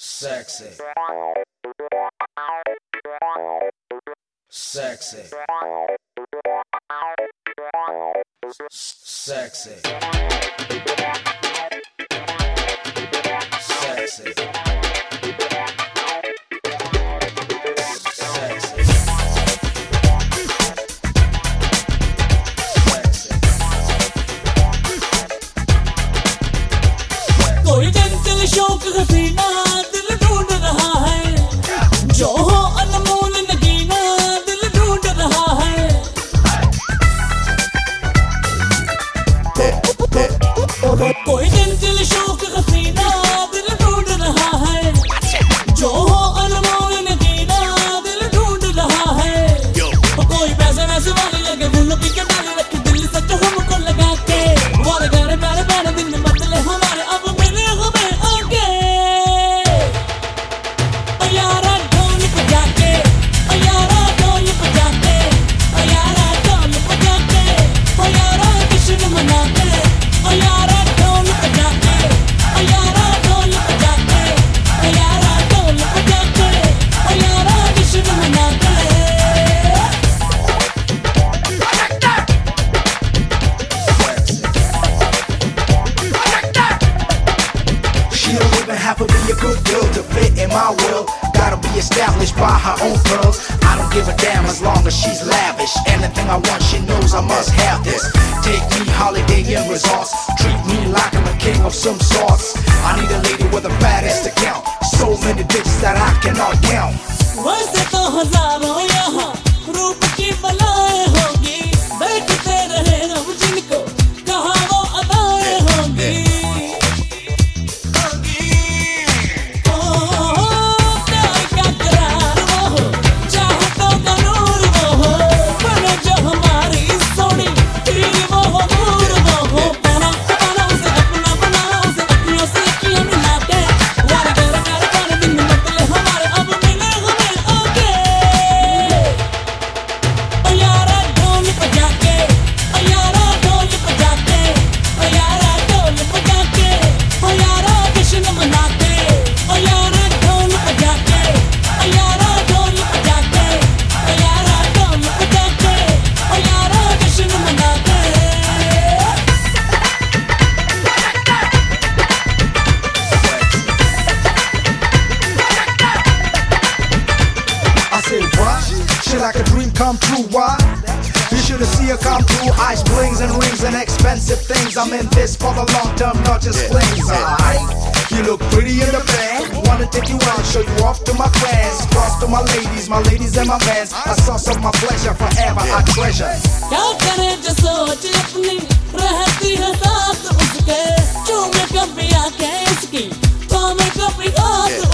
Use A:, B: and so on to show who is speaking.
A: Sexy. Sexy. Sexy. Sexy.
B: कोई चंचल शौक हसीना दिल ढूंढ रहा है, जो हो अनमोल नगीना दिल ढूंढ रहा है। कोई चंचल शौक हसीना दिल ढूंढ रहा है, जो हो अनमोल नगीना दिल ढूंढ रहा है। कोई पैसे वैसे वाले लगे फूलों की कटारी रखी दिल सच हमको लगा के, वाले गाने प्यारे प्यारे दिन बदले हमारे अब
A: have to be a good girl to fit in my world. Gotta be established by her own pearls. I don't give a damn as long as she's lavish. Anything I want, she knows I must have this. Take me holiday in resorts. Treat me like I'm a king of some sorts. I need a lady with a fat ass to count. So many bitches that I cannot count.
B: वैसे तो हजारों यहाँ रूप की बलाएं होगी, बैठते रहे हम जिनको कहाँ वो अदाएं होगी।
A: Shit like a dream come true, why? You should've seen her come through. Ice blings and rings and expensive things. I'm in this for the long term, not just flings. Alright, you look pretty in the band. Wanna take you out, show you off to my friends. Cross to my ladies and my fans. A source of my pleasure, forever I treasure.
B: क्या करे जो सोच अपनी रहती है साथ उसके, चूमे कभी आंखें इसकी, तो मैं कभी हाथ